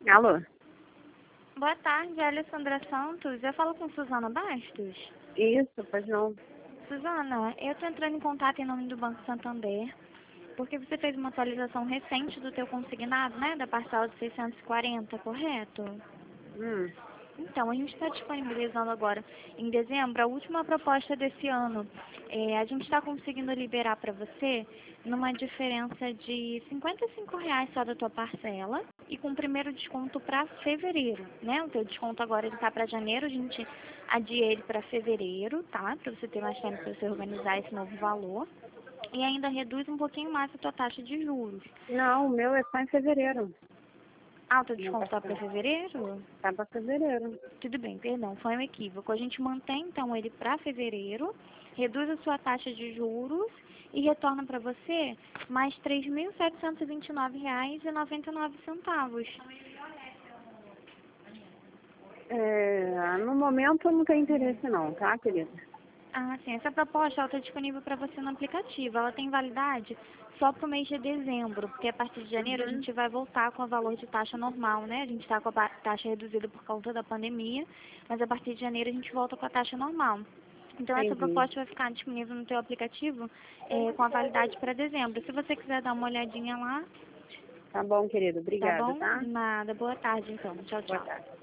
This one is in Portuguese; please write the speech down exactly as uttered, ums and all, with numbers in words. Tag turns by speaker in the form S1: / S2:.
S1: Alô?
S2: Boa tarde, Alessandra Santos. Eu falo com Suzana Bastos.
S1: Isso, pois não.
S2: Suzana, eu estou entrando em contato em nome do Banco Santander, porque você fez uma atualização recente do teu consignado, né, da parcela de seiscentos e quarenta, correto?
S1: Hum.
S2: Então, a gente está disponibilizando agora, em dezembro, a última proposta desse ano. É, a gente está conseguindo liberar para você numa diferença de cinquenta e cinco reais só da tua parcela e com o primeiro desconto para fevereiro, né? O teu desconto agora está para janeiro, a gente adia ele para fevereiro, tá? Para você ter mais tempo para você organizar esse novo valor. E ainda reduz um pouquinho mais a tua taxa de juros.
S1: Não, o meu é só em fevereiro.
S2: Ah, o teu
S1: Não
S2: desconto
S1: tá
S2: está para fevereiro?
S1: Tá pra fevereiro.
S2: Tudo bem, perdão, foi um equívoco. A gente mantém então ele para fevereiro, reduz a sua taxa de juros e retorna para você mais três mil setecentos e vinte e nove reais e noventa e nove centavos.
S1: É, no momento eu não tenho interesse não, tá, querida?
S2: Ah, sim, essa proposta está disponível para você no aplicativo. Ela tem validade só para o mês de dezembro, porque a partir de janeiro a
S1: Uhum.
S2: gente vai voltar com o valor de taxa normal, né? A gente está com a ba- taxa reduzida por causa da pandemia, mas a partir de janeiro a gente volta com a taxa normal. Então essa
S1: Entendi.
S2: proposta vai ficar disponível no teu aplicativo eh, com a validade para dezembro. Se você quiser dar uma olhadinha lá,
S1: Tá bom, querido.
S2: tá
S1: Obrigada,
S2: bom?
S1: tá?
S2: Nada. Boa tarde então. Tchau,
S1: Boa
S2: tchau.
S1: tarde.